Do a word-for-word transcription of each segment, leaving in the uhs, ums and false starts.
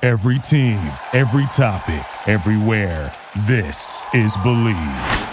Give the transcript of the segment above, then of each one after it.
Every team, every topic, everywhere. This is Believe.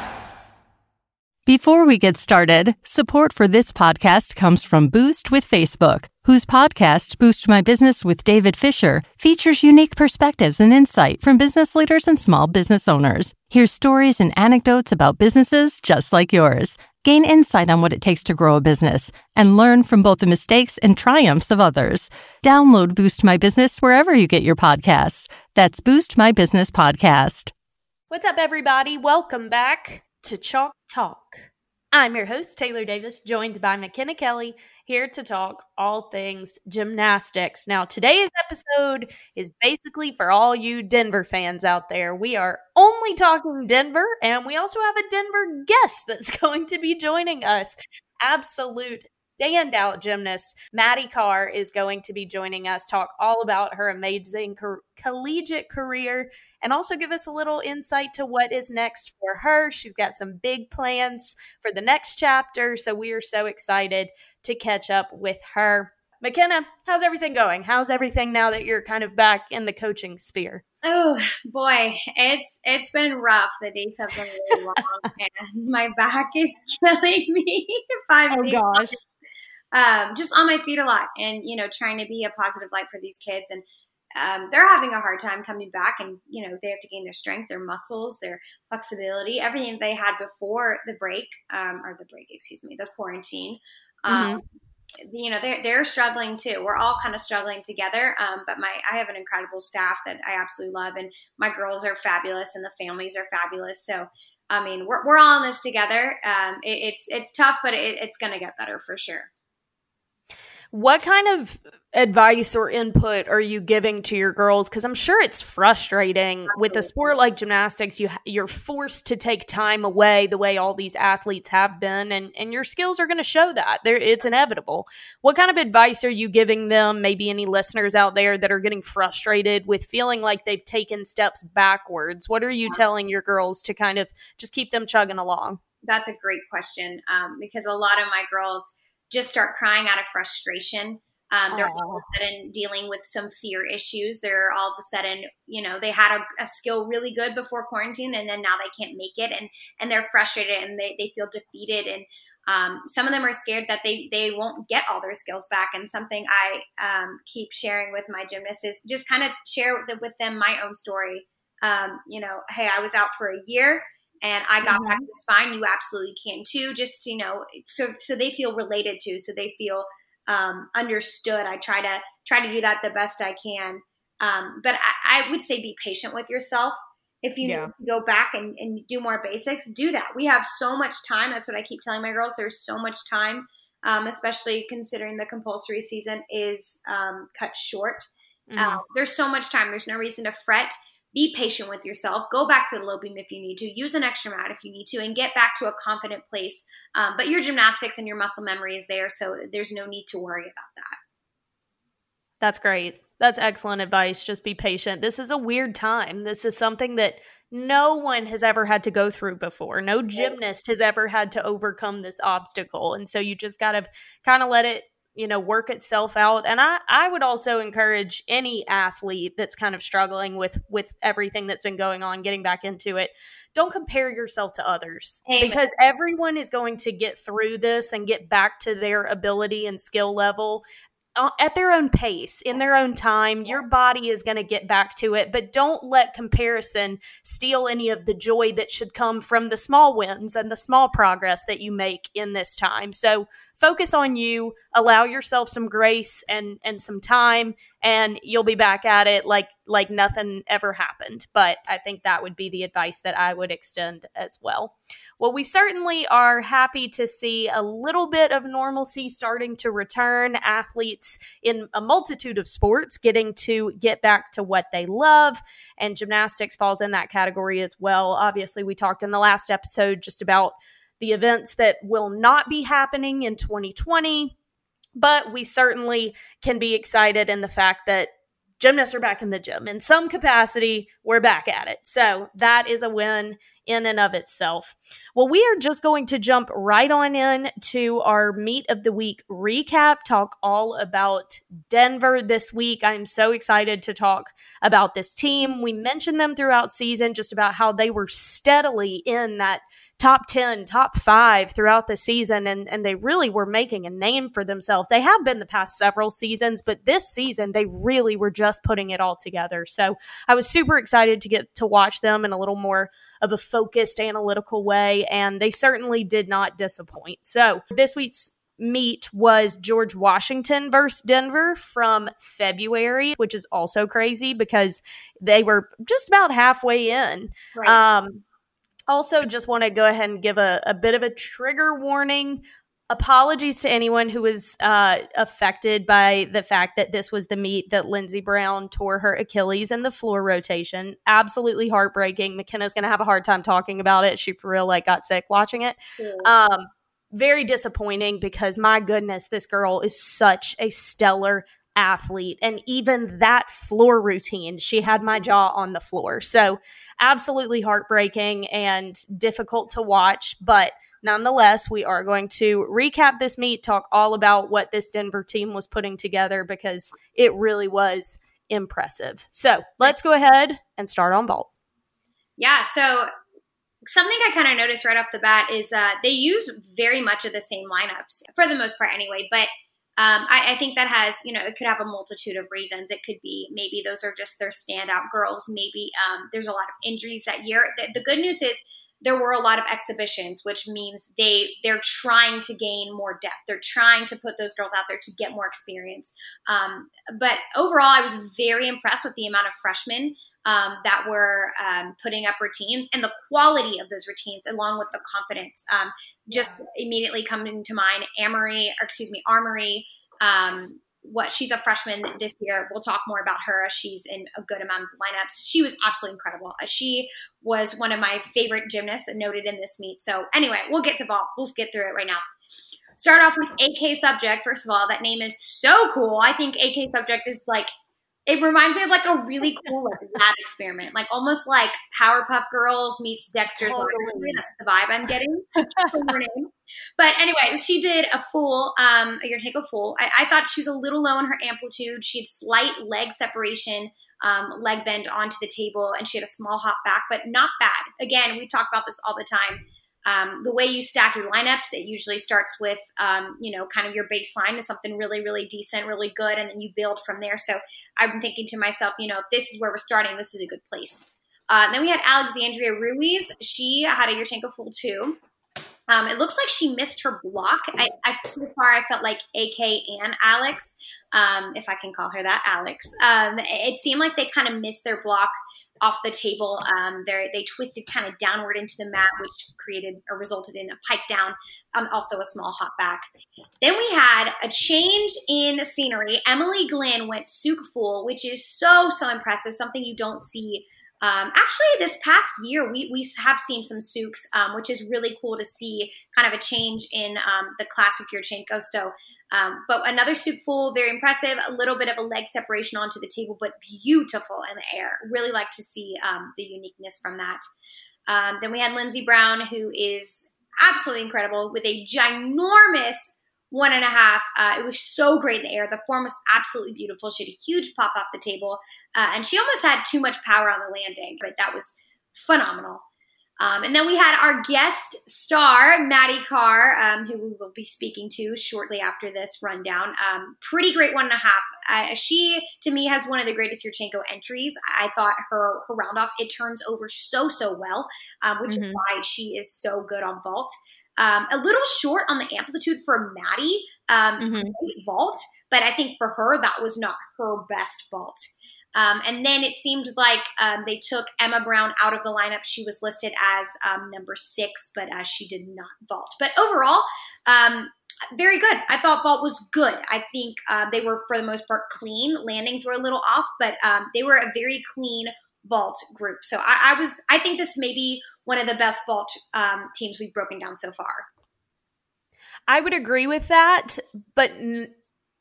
Before we get started, support for this podcast comes from Boost with Facebook, whose podcast, Boost My Business with David Fisher, features unique perspectives and insight from business leaders and small business owners. Hear stories and anecdotes about businesses just like yours. Gain insight on what it takes to grow a business and learn from both the mistakes and triumphs of others. Download Boost My Business wherever you get your podcasts. That's Boost My Business Podcast. What's up, everybody? Welcome back to Chalk Talk. I'm your host, Taylor Davis, joined by McKenna Kelly, here to talk all things gymnastics. Now, today's episode is basically for all you Denver fans out there. We are only talking Denver, and we also have a Denver guest that's going to be joining us. Absolute standout gymnast Maddie Carr is going to be joining us, talk all about her amazing co- collegiate career, and also give us a little insight to what is next for her. She's got some big plans for the next chapter, so we are so excited to catch up with her. McKenna, how's everything going? How's everything now that you're kind of back in the coaching sphere? Oh boy, it's it's been rough. The days have been really long, and my back is killing me. Five oh days. gosh. Um, just on my feet a lot, and you know, trying to be a positive light for these kids, and um, they're having a hard time coming back, and you know, they have to gain their strength, their muscles, their flexibility, everything they had before the break, um, or the break, excuse me, the quarantine. Um, Mm-hmm. You know, they're they're struggling too. We're all kind of struggling together. Um, but my I have an incredible staff that I absolutely love, and my girls are fabulous, and the families are fabulous. So, I mean, we're we're all in this together. Um, it, it's it's tough, but it, it's going to get better for sure. What kind of advice or input are you giving to your girls? Because I'm sure it's frustrating. Absolutely. With a sport like gymnastics. You, you're forced to take time away the way all these athletes have been, and, and your skills are going to show that. They're, it's inevitable. What kind of advice are you giving them, maybe any listeners out there that are getting frustrated with feeling like they've taken steps backwards? What are you telling your girls to kind of just keep them chugging along? That's a great question, um, because a lot of my girls just start crying out of frustration. Um, they're all of a sudden dealing with some fear issues. They're all of a sudden, you know, they had a, a skill really good before quarantine, and then now they can't make it, and and they're frustrated, and they, they feel defeated, and um, some of them are scared that they they won't get all their skills back. And something I um, keep sharing with my gymnasts is just kind of share with, with them my own story. Um, you know, hey, I was out for a year, and I got mm-hmm. back just fine. You absolutely can too. Just, you know, so so they feel related to, so they feel um, understood. I try to try to do that the best I can. Um, but I, I would say be patient with yourself. If you yeah. go back and, and do more basics, do that. We have so much time. That's what I keep telling my girls. There's so much time, um, especially considering the compulsory season is um, cut short. Mm-hmm. Uh, there's so much time. There's no reason to fret. Be patient with yourself. Go back to the low beam if you need to. Use an extra mat if you need to, and get back to a confident place. Um, but your gymnastics and your muscle memory is there, so there's no need to worry about that. That's great. That's excellent advice. Just be patient. This is a weird time. This is something that no one has ever had to go through before. No gymnast has ever had to overcome this obstacle. And so you just got to kind of let it, you know, work itself out. And I, I would also encourage any athlete that's kind of struggling with, with everything that's been going on, getting back into it. Don't compare yourself to others, Amen. Because everyone is going to get through this and get back to their ability and skill level at their own pace, in their own time. Your body is going to get back to it, but don't let comparison steal any of the joy that should come from the small wins and the small progress that you make in this time. So focus on you, allow yourself some grace and, and some time, and you'll be back at it like, like nothing ever happened. But I think that would be the advice that I would extend as well. Well, we certainly are happy to see a little bit of normalcy starting to return. Athletes in a multitude of sports getting to get back to what they love, and gymnastics falls in that category as well. Obviously, we talked in the last episode just about the events that will not be happening in twenty twenty, but we certainly can be excited in the fact that gymnasts are back in the gym. In some capacity, we're back at it. So that is a win in and of itself. Well, we are just going to jump right on in to our Meet of the Week recap, talk all about Denver this week. I'm so excited to talk about this team. We mentioned them throughout season, just about how they were steadily in that top ten, top five throughout the season, and, and they really were making a name for themselves. They have been the past several seasons, but this season they really were just putting it all together. So I was super excited to get to watch them in a little more of a focused, analytical way, and they certainly did not disappoint. So this week's meet was George Washington versus Denver from February, which is also crazy because they were just about halfway in. Right. Um, Also, just want to go ahead and give a, a bit of a trigger warning. Apologies to anyone who was uh, affected by the fact that this was the meet that Lindsey Brown tore her Achilles in the floor rotation. Absolutely heartbreaking. McKenna's going to have a hard time talking about it. She for real like got sick watching it. Yeah. Um, very disappointing because my goodness, this girl is such a stellar athlete. And even that floor routine, she had my jaw on the floor. So absolutely heartbreaking and difficult to watch. But nonetheless, we are going to recap this meet, talk all about what this Denver team was putting together because it really was impressive. So let's go ahead and start on vault. Yeah. So something I kind of noticed right off the bat is uh, they use very much of the same lineups for the most part anyway, but Um, I, I think that has, you know, it could have a multitude of reasons. It could be maybe those are just their standout girls. Maybe um, there's a lot of injuries that year. The, the good news is there were a lot of exhibitions, which means they, they're trying to gain more depth. They're trying to put those girls out there to get more experience. Um, but overall, I was very impressed with the amount of freshmen um, that were um, putting up routines and the quality of those routines along with the confidence. Um, just yeah. immediately coming to mind, Amory, or excuse me, Armory, um, what she's a freshman this year. We'll talk more about her. She's in a good amount of lineups. She was absolutely incredible. She was one of my favorite gymnasts noted in this meet. So anyway, we'll get to vault. We'll get through it right now. Start off with A K Subject. First of all, that name is so cool. I think A K Subject is like, it reminds me of like a really cool like lab experiment, like almost like Powerpuff Girls meets Dexter's Laboratory. That's the vibe I'm getting from her name. But anyway, she did a full, um, you're gonna take a full. I, I thought she was a little low in her amplitude. She had slight leg separation, um, leg bend onto the table, and she had a small hop back, but not bad. Again, we talk about this all the time. Um, the way you stack your lineups, it usually starts with, um, you know, kind of your baseline is something really, really decent, really good, and then you build from there. So I'm thinking to myself, you know, if this is where we're starting, this is a good place. Uh, then we had Alexandria Ruiz. She had a Yurchenko full too. Um, it looks like she missed her block. I, I, so far, I felt like A K and Alex, um, if I can call her that, Alex. Um, it seemed like they kind of missed their block off the table. Um, they twisted kind of downward into the mat, which created or resulted in a pike down, um, also a small hop back. Then we had a change in scenery. Emily Glenn went souk full, which is so, so impressive, something you don't see. Um, actually, this past year, we we have seen some souks, um, which is really cool to see kind of a change in um, the classic Yurchenko. So, um, but another souk full, very impressive. A little bit of a leg separation onto the table, but beautiful in the air. Really like to see um, the uniqueness from that. Um, then we had Lindsey Brown, who is absolutely incredible with a ginormous one and a half. Uh, it was so great in the air. The form was absolutely beautiful. She had a huge pop off the table, uh, and she almost had too much power on the landing, but that was phenomenal. Um, and then we had our guest star, Maddie Carr, um, who we will be speaking to shortly after this rundown. Um, pretty great one and a half. Uh, she, to me, has one of the greatest Yurchenko entries. I thought her, her round off, it turns over so, so well, um, which mm-hmm. is why she is so good on vault. Um, a little short on the amplitude for Maddie, um, mm-hmm. vault, but I think for her, that was not her best vault. Um, and then it seemed like um, they took Emma Brown out of the lineup. She was listed as um, number six, but uh, she did not vault. But overall, um, very good. I thought vault was good. I think uh, they were, for the most part, clean. Landings were a little off, but um, they were a very clean vault group. So I, I was, I think this may be one of the best vault um, teams we've broken down so far. I would agree with that, but n-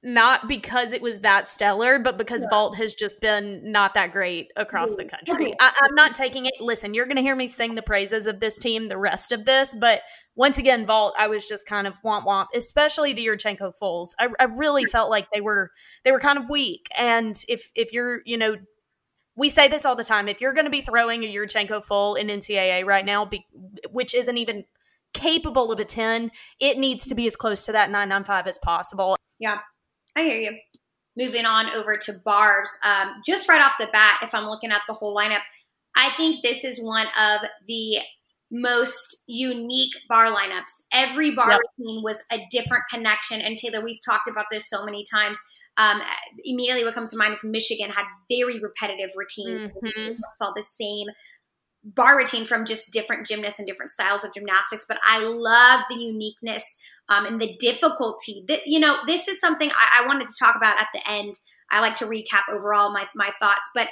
not because it was that stellar, but because yeah. vault has just been not that great across the country. I, I'm not taking it. Listen, you're going to hear me sing the praises of this team the rest of this, but once again, vault, I was just kind of womp womp, especially the Yurchenko fulls. I, I really felt like they were they were kind of weak. And if if you're, you know, we say this all the time, if you're going to be throwing a Yurchenko full in N C double A right now, be, which isn't even capable of a ten, it needs to be as close to that nine ninety-five as possible. Yeah. I hear you. Moving on over to bars, um, just right off the bat, if I'm looking at the whole lineup, I think this is one of the most unique bar lineups. Every bar yep. routine was a different connection. And Taylor, we've talked about this so many times. Um, immediately what comes to mind is Michigan had very repetitive routines. Mm-hmm. We saw the same bar routine from just different gymnasts and different styles of gymnastics. But I love the uniqueness Um, and the difficulty that, you know, this is something I, I wanted to talk about at the end. I like to recap overall my, my thoughts, but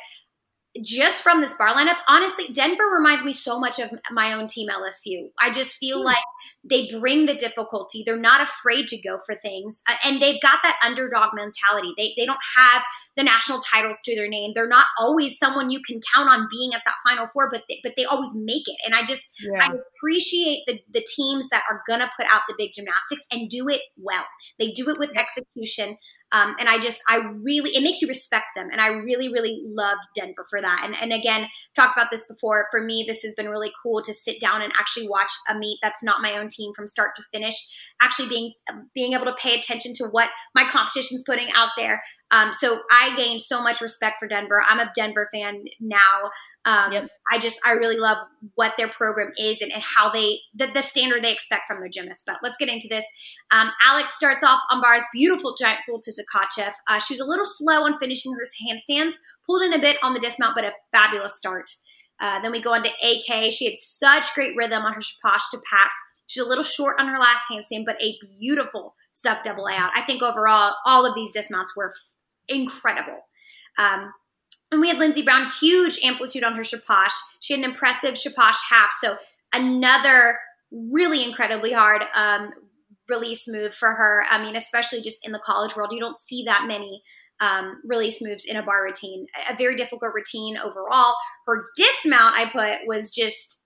just from this bar lineup, honestly, Denver reminds me so much of my own team, L S U. I just feel mm. like they bring the difficulty. They're not afraid to go for things. Uh, and they've got that underdog mentality. They they don't have the national titles to their name. They're not always someone you can count on being at that Final Four, but they, but they always make it. And I just, yeah. I appreciate the, the teams that are going to put out the big gymnastics and do it well. They do it with execution. Um, and I just, I really, it makes you respect them. And I really, really loved Denver for that. And and again, talked about this before. For me, this has been really cool to sit down and actually watch a meet that's not my own team from start to finish, actually being, being able to pay attention to what my competition's putting out there. Um, so I gained so much respect for Denver. I'm a Denver fan now. Um, yep. I just, I really love what their program is and, and how they, the, the standard they expect from their gymnasts. But let's get into this. Um, Alex starts off on bars, beautiful giant full to Tkachev. Uh, she was a little slow on finishing her handstands, pulled in a bit on the dismount, but a fabulous start. Uh, then we go on to A K. She had such great rhythm on her shaposh to pack. She's a little short on her last handstand, but a beautiful stuck double A out. I think overall, all of these dismounts were f- incredible. Um, and we had Lindsey Brown, huge amplitude on her shaposh. She had an impressive shaposh half. So another really incredibly hard um, release move for her. I mean, especially just in the college world, you don't see that many um, release moves in a bar routine. A very difficult routine overall. Her dismount, I put, was just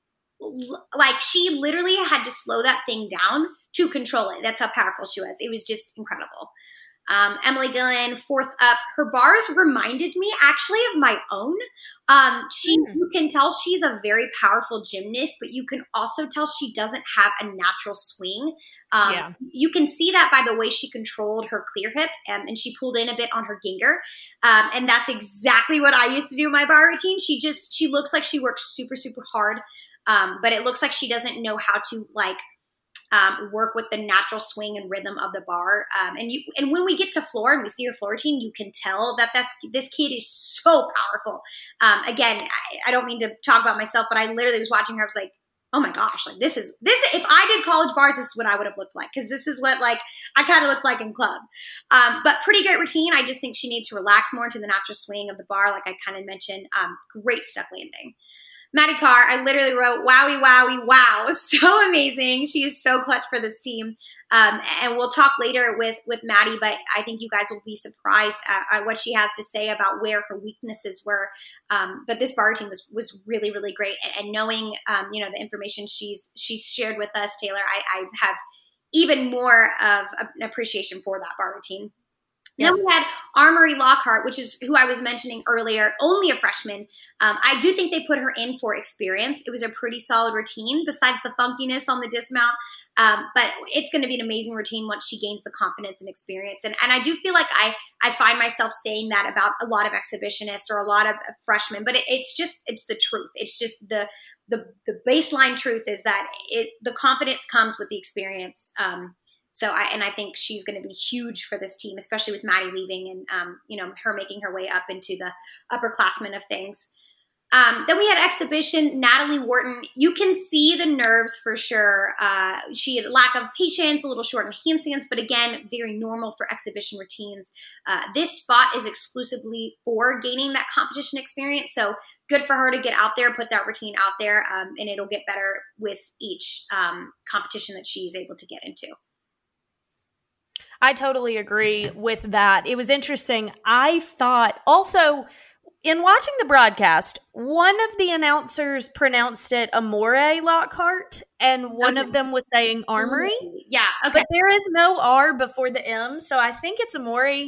like she literally had to slow that thing down to control it. That's how powerful she was. It was just incredible. Um, Emily Gillen, fourth up. Her bars reminded me actually of my own. Um, she, mm. You can tell she's a very powerful gymnast, but you can also tell she doesn't have a natural swing. Um, yeah. You can see that by the way she controlled her clear hip um, and she pulled in a bit on her Ginger. Um, and that's exactly what I used to do in my bar routine. She just, she looks like she works super, super hard. Um, but it looks like she doesn't know how to like, Um, work with the natural swing and rhythm of the bar. Um, and you, and when we get to floor and we see her floor routine, you can tell that that's, this kid is so powerful. Um, again, I, I don't mean to talk about myself, but I literally was watching her. I was like, oh my gosh, like this is, this, if I did college bars, this is what I would have looked like. Cause this is what like, I kind of looked like in club. Um, but pretty great routine. I just think she needs to relax more into the natural swing of the bar. Like I kind of mentioned, um, great stuck landing. Maddie Carr, I literally wrote, wowie, wowie, wow. So amazing. She is so clutch for this team. Um, and we'll talk later with, with Maddie, but I think you guys will be surprised at, at what she has to say about where her weaknesses were. Um, but this bar team was, was really, really great. And, and knowing, um, you know, the information she's, she's shared with us, Taylor, I, I have even more of an appreciation for that bar routine. Yeah. Then we had Armory Lockhart, which is who I was mentioning earlier, only a freshman. Um, I do think they put her in for experience. It was a pretty solid routine besides the funkiness on the dismount. Um, but it's going to be an amazing routine once she gains the confidence and experience. And, and I do feel like I, I find myself saying that about a lot of exhibitionists or a lot of freshmen, but it, it's just, it's the truth. It's just the, the, the baseline truth is that it, the confidence comes with the experience. Um, So I, and I think she's going to be huge for this team, especially with Maddie leaving and, um, you know, her making her way up into the upperclassmen of things. Um, then we had exhibition, Natalie Wharton. You can see the nerves for sure. Uh, she had a lack of patience, a little short in handstands, but again, very normal for exhibition routines. Uh, this spot is exclusively for gaining that competition experience. So good for her to get out there, put that routine out there, um, and it'll get better with each um, competition that she's able to get into. I totally agree with that. It was interesting. I thought also in watching the broadcast, one of the announcers pronounced it Amore Lockhart, and one Okay. of them was saying Armory. Yeah. Okay. But there is no R before the M, so I think it's Amore.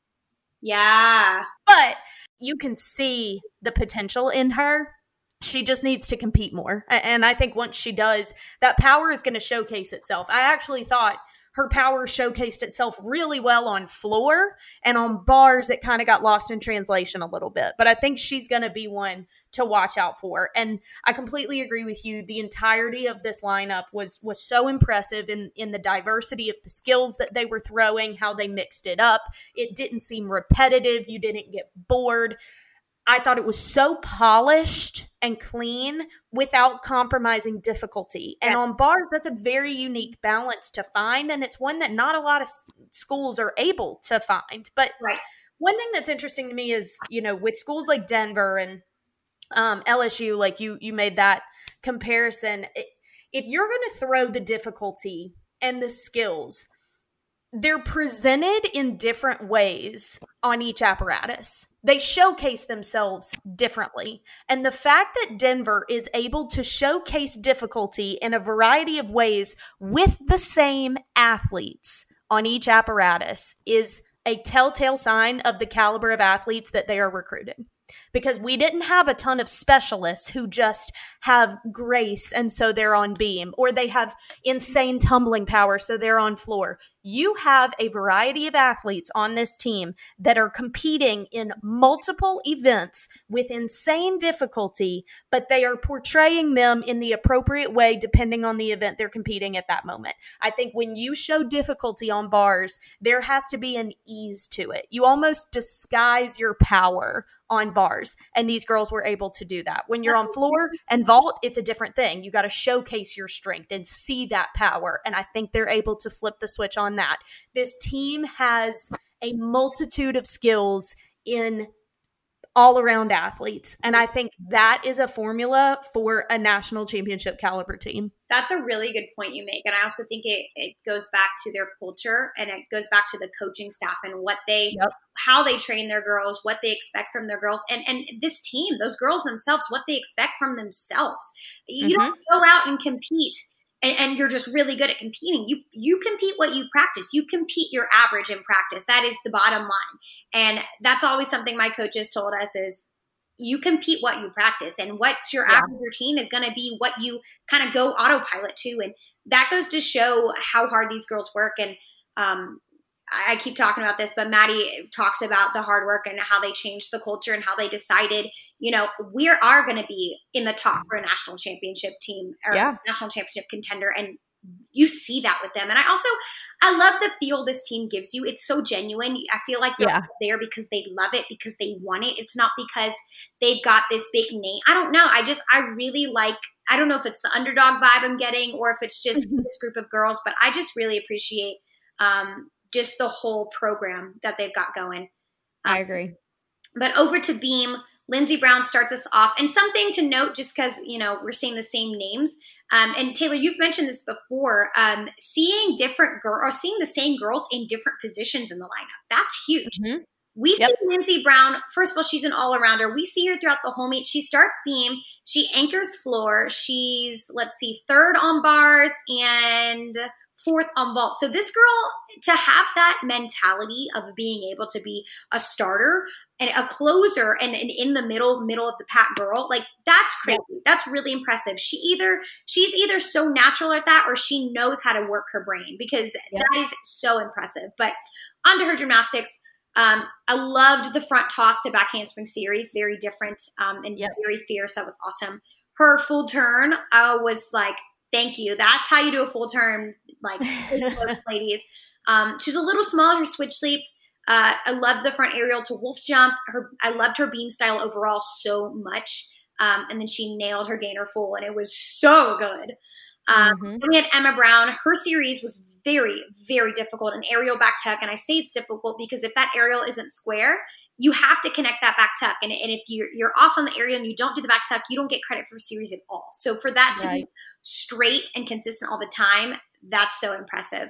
Yeah. But you can see the potential in her. She just needs to compete more. And I think once she does, that power is going to showcase itself. I actually thought her power showcased itself really well on floor, and on bars, it kind of got lost in translation a little bit. But I think she's going to be one to watch out for. And I completely agree with you. The entirety of this lineup was was so impressive in, in the diversity of the skills that they were throwing, how they mixed it up. It didn't seem repetitive. You didn't get bored. I thought it was so polished and clean without compromising difficulty. And Yeah. on bars, that's a very unique balance to find. And it's one that not a lot of s- schools are able to find. But Right. one thing that's interesting to me is, you know, with schools like Denver and um, L S U, like you, you made that comparison. It, if you're going to throw the difficulty and the skills, they're presented in different ways on each apparatus. They showcase themselves differently. And the fact that Denver is able to showcase difficulty in a variety of ways with the same athletes on each apparatus is a telltale sign of the caliber of athletes that they are recruiting. Because we didn't have a ton of specialists who just have grace and so they're on beam, or they have insane tumbling power so they're on floor. You have a variety of athletes on this team that are competing in multiple events with insane difficulty, but they are portraying them in the appropriate way depending on the event they're competing at that moment. I think when you show difficulty on bars, there has to be an ease to it. You almost disguise your power on bars, and these girls were able to do that. When you're on floor and vault, it's a different thing. You got to showcase your strength and see that power, and I think they're able to flip the switch on that. This team has a multitude of skills in all-around athletes, and I think that is a formula for a national championship caliber team. That's a really good point you make. And I also think it, it goes back to their culture, and it goes back to the coaching staff and what they, Yep. how they train their girls, what they expect from their girls. And, and this team, those girls themselves, what they expect from themselves. You Mm-hmm. don't go out and compete and, and you're just really good at competing. You, you compete what you practice. You compete your average in practice. That is the bottom line. And that's always something my coaches told us is, you compete what you practice, and what's your Yeah. average routine is going to be what you kind of go autopilot to. And that goes to show how hard these girls work. And um, I keep talking about this, but Maddie talks about the hard work and how they changed the culture and how they decided, you know, we are going to be in the top for a national championship team or Yeah. national championship contender. And you see that with them. And I also, I love the feel this team gives you. It's so genuine. I feel like they're Yeah. there because they love it, because they want it. It's not because they've got this big name. I don't know. I just, I really like, I don't know if it's the underdog vibe I'm getting or if it's just this group of girls, but I just really appreciate um, just the whole program that they've got going. I agree. But over to Beam, Lindsey Brown starts us off. And something to note, just because, you know, we're seeing the same names. Um, and Taylor, you've mentioned this before, um, seeing different girls or seeing the same girls in different positions in the lineup. That's huge. Mm-hmm. We Yep. see Lindsey Brown. First of all, she's an all-arounder. We see her throughout the whole meet. She starts beam. She anchors floor. She's, let's see, third on bars and fourth on vault. So this girl, to have that mentality of being able to be a starter and a closer and, and in the middle, middle of the pack girl, like that's crazy. Yeah. That's really impressive. She either, she's either so natural at that or she knows how to work her brain, because yeah. that is so impressive. But on to her gymnastics. Um, I loved the front toss to back handspring series. Very different um, and yep. very fierce. That was awesome. Her full turn uh, was like, thank you. That's how you do a full turn, like ladies. Um, she was a little small in her switch sleep. Uh, I loved the front aerial to wolf jump. Her, I loved her beam style overall so much. Um, and then she nailed her gainer full, and it was so good. Um, mm-hmm. Then we had Emma Brown. Her series was very, very difficult, an aerial back tuck. And I say it's difficult because if that aerial isn't square, you have to connect that back tuck. And, and if you're, you're off on the aerial and you don't do the back tuck, you don't get credit for a series at all. So for that to right. be straight and consistent all the time, that's so impressive.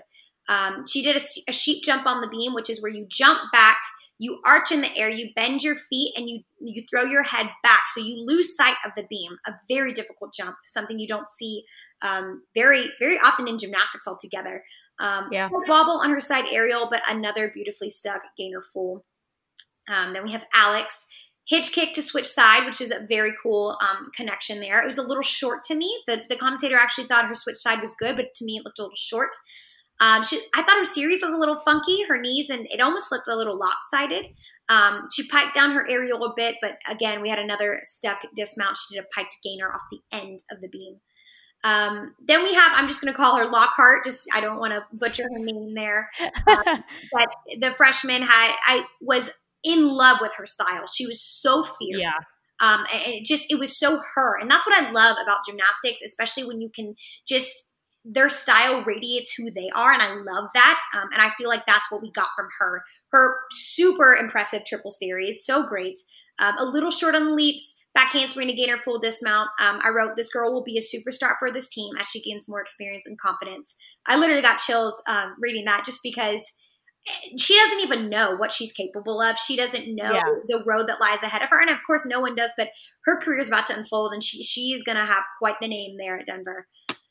Um, she did a, a sheep jump on the beam, which is where you jump back, you arch in the air, you bend your feet, and you you throw your head back. So you lose sight of the beam. A very difficult jump, something you don't see um, very, very often in gymnastics altogether. Um, yeah. Wobble on her side aerial, but another beautifully stuck gainer full. Um, then we have Alex. Hitch kick to switch side, which is a very cool um, connection there. It was a little short to me. The, the commentator actually thought her switch side was good, but to me it looked a little short. Um, she, I thought her series was a little funky, her knees, and it almost looked a little lopsided. Um, she piked down her aerial a bit, but again, we had another stuck dismount. She did a piked gainer off the end of the beam. Um, then we have, I'm just going to call her Lockhart. Just, I don't want to butcher her name there. Um, but the freshman had, I was in love with her style. She was so fierce. Yeah. Um, and it just, it was so her. And that's what I love about gymnastics, especially when you can just, their style radiates who they are. And I love that. Um, and I feel like that's what we got from her. Her super impressive triple series. So great. Um, a little short on the leaps, back handspring to gainer full dismount. Um, I wrote, this girl will be a superstar for this team as she gains more experience and confidence. I literally got chills um, reading that just because she doesn't even know what she's capable of. She doesn't know yeah. the road that lies ahead of her. And of course, no one does, but her career is about to unfold and she she's going to have quite the name there at Denver.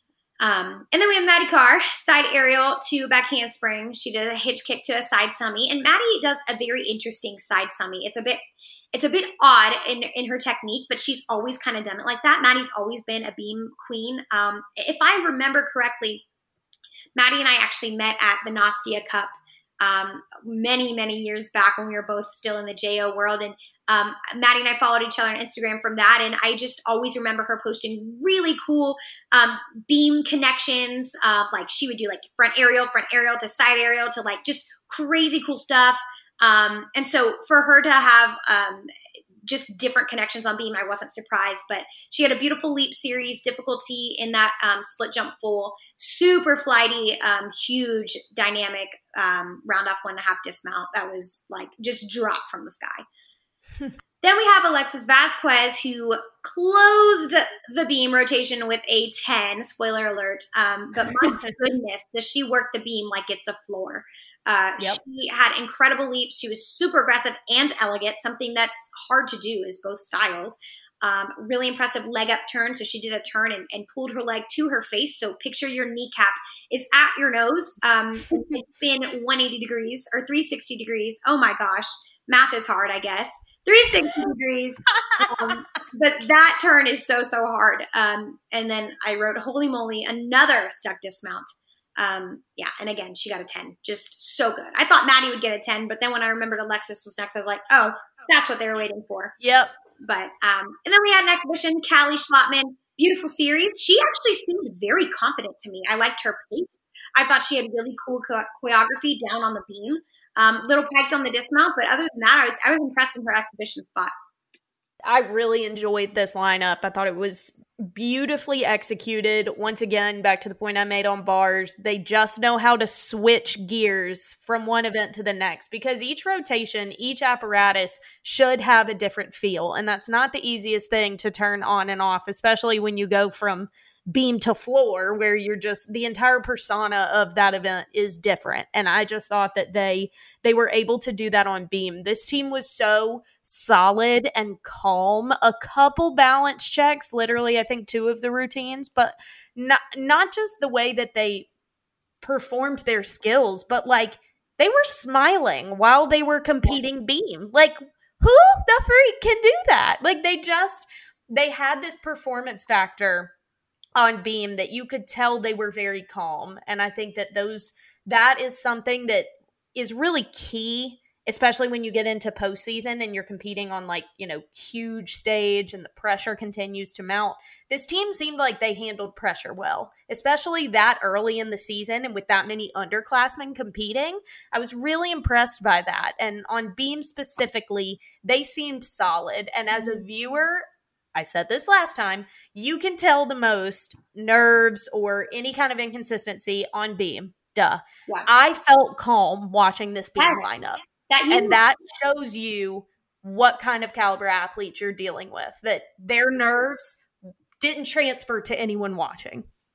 Um, and then we have Maddie Carr, side aerial to back handspring. She did a hitch kick to a side summy. And Maddie does a very interesting side summy. It's a bit It's a bit odd in, in her technique, but she's always kind of done it like that. Maddie's always been a beam queen. Um, if I remember correctly, Maddie and I actually met at the Nastia Cup um, many, many years back when we were both still in the J O world. And um, Maddie and I followed each other on Instagram from that. And I just always remember her posting really cool um, beam connections. Uh, like she would do like front aerial, front aerial to side aerial to like just crazy cool stuff. Um, and so for her to have um, just different connections on beam, I wasn't surprised. But she had a beautiful leap series, difficulty in that um, split jump full, super flighty, um, huge dynamic um, round off one and a half dismount. That was like just dropped from the sky. Then we have Alexis Vasquez, who closed the beam rotation with a ten, spoiler alert. Um, but my goodness, does she work the beam like it's a floor. Uh, yep. She had incredible leaps. She was super aggressive and elegant, something that's hard to do is both styles. Um, really impressive leg up turn. So she did a turn and, and pulled her leg to her face. So picture your kneecap is at your nose. Um, it's been one hundred eighty degrees or three hundred sixty degrees. Oh my gosh. Math is hard, I guess. three hundred sixty degrees. Um, but that turn is so, so hard. Um, and then I wrote, holy moly, another stuck dismount. Um, yeah. And again, she got a ten, just so good. I thought Maddie would get a ten, but then when I remembered Alexis was next, I was like, oh, that's what they were waiting for. Yep. But, um, and then we had an exhibition, Callie Schlottman, beautiful series. She actually seemed very confident to me. I liked her pace. I thought she had really cool choreography down on the beam. Um, little piked on the dismount, but other than that, I was, I was impressed in her exhibition spot. I really enjoyed this lineup. I thought it was beautifully executed. Once again, back to the point I made on bars, they just know how to switch gears from one event to the next because each rotation, each apparatus should have a different feel. And that's not the easiest thing to turn on and off, especially when you go from beam to floor where you're just the entire persona of that event is different. And I just thought that they they were able to do that on beam. This team was so solid and calm. A couple balance checks, literally I think two of the routines, but not not just the way that they performed their skills, but like they were smiling while they were competing beam. Like who the freak can do that? Like they just they had this performance factor on beam that you could tell they were very calm. And I think that those, that is something that is really key, especially when you get into postseason and you're competing on like, you know, huge stage and the pressure continues to mount. This team seemed like they handled pressure well, especially that early in the season. And with that many underclassmen competing, I was really impressed by that. And on beam specifically, they seemed solid. And as a viewer, I said this last time, you can tell the most nerves or any kind of inconsistency on beam. Duh. Yeah. I felt calm watching this beam yes. lineup. That you- and that shows you what kind of caliber athlete you're dealing with, that their nerves didn't transfer to anyone watching.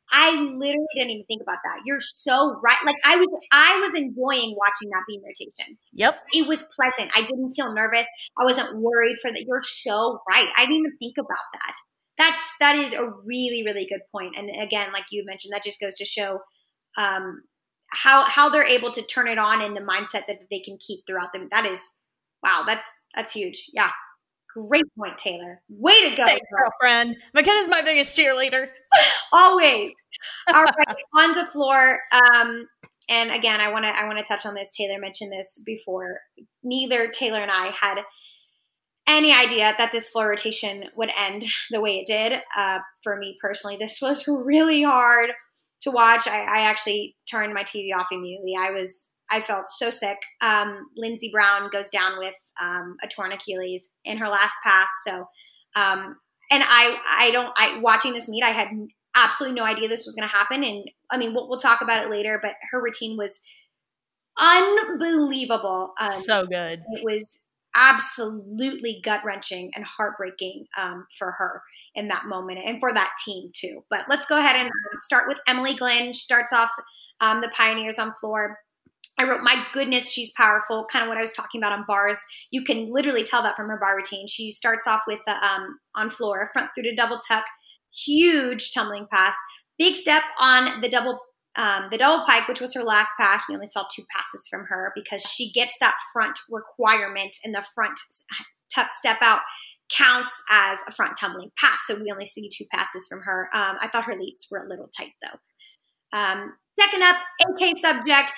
I literally didn't even think about that. You're so right. Like I was, I was enjoying watching that beam rotation. Yep. It was pleasant. I didn't feel nervous. I wasn't worried for that. You're so right. I didn't even think about that. That's, that is a really, really good point. And again, like you mentioned, that just goes to show um, how, how they're able to turn it on and the mindset that they can keep throughout them. That is, wow. That's, that's huge. Yeah. Great point, Taylor. Way to go. Thanks, girlfriend. McKenna's my biggest cheerleader. Always. All right, on to floor. Um, and again, I want to I want to touch on this. Taylor mentioned this before. Neither Taylor and I had any idea that this floor rotation would end the way it did. Uh, for me personally, this was really hard to watch. I, I actually turned my T V off immediately. I was I felt so sick. Um, Lindsey Brown goes down with um, a torn Achilles in her last pass. So, um, and I, I don't, I watching this meet, I had absolutely no idea this was going to happen. And I mean, we'll, we'll talk about it later, but her routine was unbelievable. Um, so good. It was absolutely gut wrenching and heartbreaking um, for her in that moment and for that team too. But let's go ahead and start with Emily Glenn. She starts off um, the Pioneers on floor. I wrote, my goodness, she's powerful. Kind of what I was talking about on bars. You can literally tell that from her bar routine. She starts off with the um, on floor, front through to double tuck, huge tumbling pass, big step on the double um, the double pike, which was her last pass. We only saw two passes from her because she gets that front requirement, and the front tuck step out counts as a front tumbling pass. So we only see two passes from her. Um, I thought her leaps were a little tight though. Um, second up, A K subject.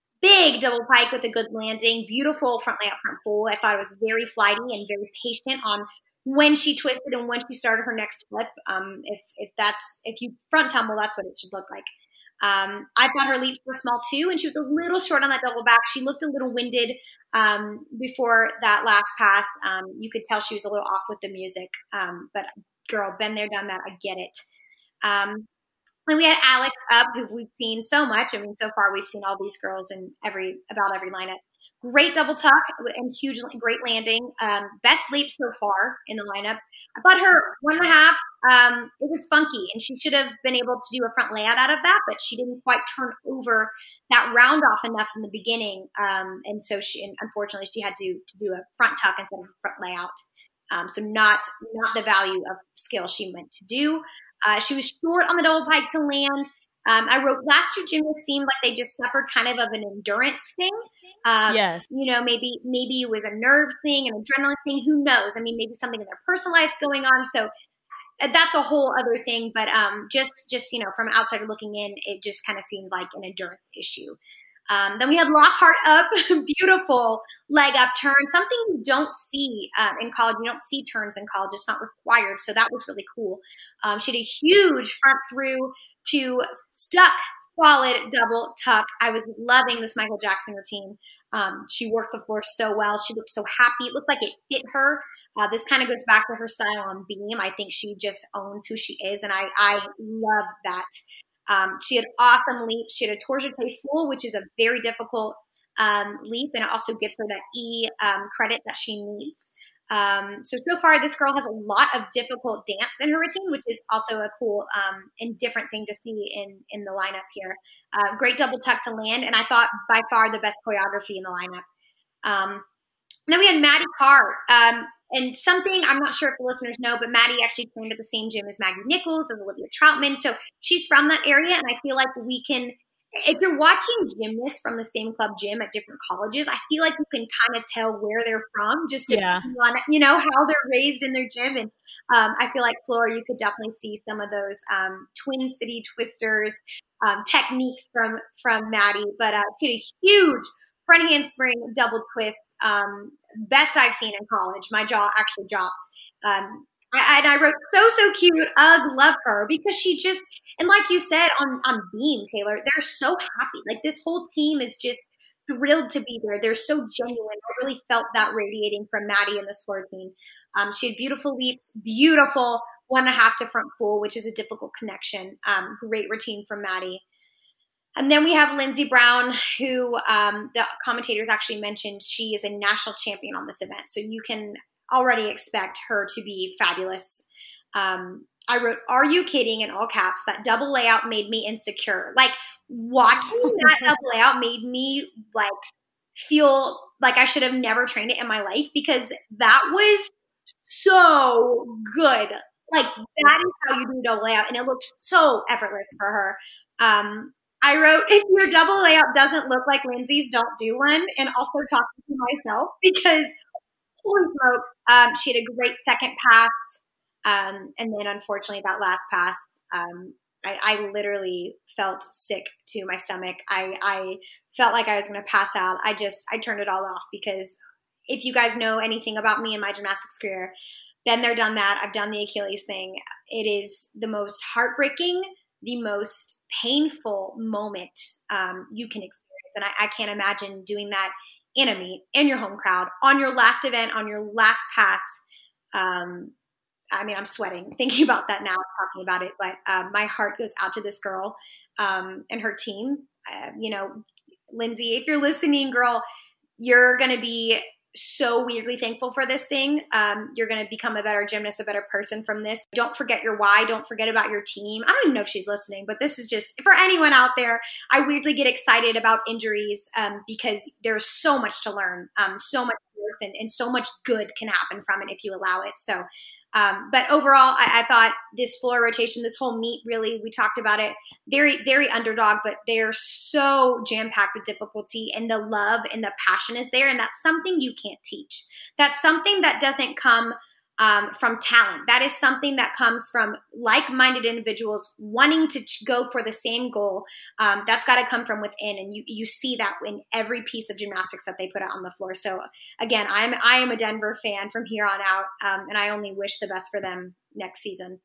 Big double pike with a good landing. Beautiful front layout, front full. I thought it was very flighty and very patient on when she twisted and when she started her next flip. Um, if if that's if you front tumble, that's what it should look like. Um, I thought her leaps were small too, and she was a little short on that double back. She looked a little winded um, before that last pass. Um, you could tell she was a little off with the music. Um, but girl, been there, done that. I get it. Um, And we had Alex up, who we've seen so much. I mean, so far we've seen all these girls in every about every lineup. Great double tuck and huge, great landing. Um, best leap so far in the lineup. I thought her one and a half, um, it was funky, and she should have been able to do a front layout out of that, but she didn't quite turn over that round off enough in the beginning. Um, and so she, and unfortunately, she had to, to do a front tuck instead of a front layout. Um, so not not the value of skill she meant to do. Uh, she was short on the double pike to land. Um, I wrote last two gymnasts seemed like they just suffered kind of of an endurance thing. Um, yes. You know, maybe maybe it was a nerve thing, an adrenaline thing. Who knows? I mean, maybe something in their personal life's going on. So that's a whole other thing. But um, just just you know, from outside looking in, it just kind of seemed like an endurance issue. Um, then we had Lockhart up, beautiful leg up turn, something you don't see uh, in college. You don't see turns in college. It's not required. So that was really cool. Um, she had a huge front through to stuck solid double tuck. I was loving this Michael Jackson routine. Um, she worked the floor so well. She looked so happy. It looked like it fit her. Uh, this kind of goes back to her style on beam. I think she just owns who she is. And I, I love that. Um, she had awesome leaps. She had a tour jeté full, which is a very difficult um, leap, and it also gives her that E um, credit that she needs. Um, so, so far, this girl has a lot of difficult dance in her routine, which is also a cool um, and different thing to see in, in the lineup here. Uh, great double tuck to land, and I thought by far the best choreography in the lineup. Um, then we had Maddie Carr. Um, And something I'm not sure if the listeners know, but Maddie actually trained at the same gym as Maggie Nichols and Olivia Troutman. So she's from that area. And I feel like we can, if you're watching gymnasts from the same club gym at different colleges, I feel like you can kind of tell where they're from just depending yeah. on, you know, how they're raised in their gym. And um, I feel like Flora, you could definitely see some of those um, Twin City twisters um, techniques from, from Maddie. But uh, she had a huge front handspring double twist, um, best I've seen in college. My jaw actually dropped. Um, I, and I wrote, so, so cute. Ugh, love her. Because she just, and like you said on, on Beam, Taylor, they're so happy. Like this whole team is just thrilled to be there. They're so genuine. I really felt that radiating from Maddie and the sport team. Um, she had beautiful leaps, beautiful one and a half to front full, which is a difficult connection. Um, great routine from Maddie. And then we have Lindsey Brown, who um, the commentators actually mentioned she is a national champion on this event. So you can already expect her to be fabulous. Um, I wrote, "Are you kidding?" in all caps. That double layout made me insecure. Like watching that double layout made me like feel like I should have never trained it in my life because that was so good. Like that is how you do double layout. And it looked so effortless for her. Um, I wrote, "If your double layout doesn't look like Lindsay's, don't do one." And also talking to myself because holy smokes, um, she had a great second pass. Um, and then unfortunately that last pass, um, I, I literally felt sick to my stomach. I, I felt like I was going to pass out. I just, I turned it all off because if you guys know anything about me and my gymnastics career, been there, done that. I've done the Achilles thing. It is the most heartbreaking, the most painful moment um, you can experience. And I, I can't imagine doing that in a meet, in your home crowd, on your last event, on your last pass. Um, I mean, I'm sweating thinking about that now, talking about it, but um, my heart goes out to this girl um, and her team. Uh, you know, Lindsay, if you're listening, girl, you're going to be so weirdly thankful for this thing. Um, you're going to become a better gymnast, a better person from this. Don't forget your why. Don't forget about your team. I don't even know if she's listening, but this is just for anyone out there. I weirdly get excited about injuries um, because there's so much to learn, um, so much growth and, and so much good can happen from it if you allow it. So, um, but overall, I, I thought this floor rotation, this whole meet, really, we talked about it, very, very underdog, but they're so jam-packed with difficulty and the love and the passion is there. And that's something you can't teach. That's something that doesn't come um, from talent. That is something that comes from like-minded individuals wanting to ch- go for the same goal. Um, that's got to come from within. And you, you see that in every piece of gymnastics that they put out on the floor. So again, I'm, I am a Denver fan from here on out. Um, and I only wish the best for them next season.